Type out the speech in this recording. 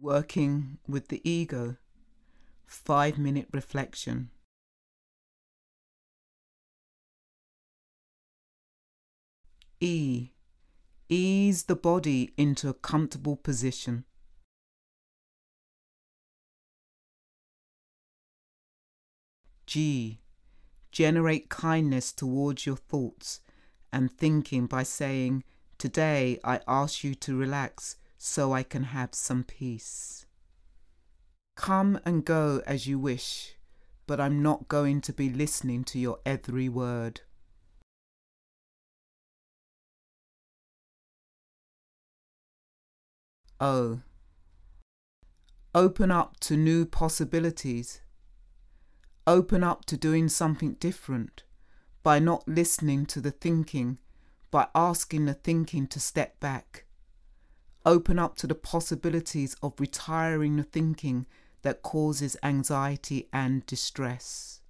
Working with the ego. 5-minute reflection. E. Ease the body into a comfortable position. G. Generate kindness towards your thoughts and thinking by saying, "Today I ask you to relax so I can have some peace." Come and go as you wish, but I'm not going to be listening to your every word. O. Open up to new possibilities. Open up to doing something different by not listening to the thinking, by asking the thinking to step back. Open up to the possibilities of retiring the thinking that causes anxiety and distress.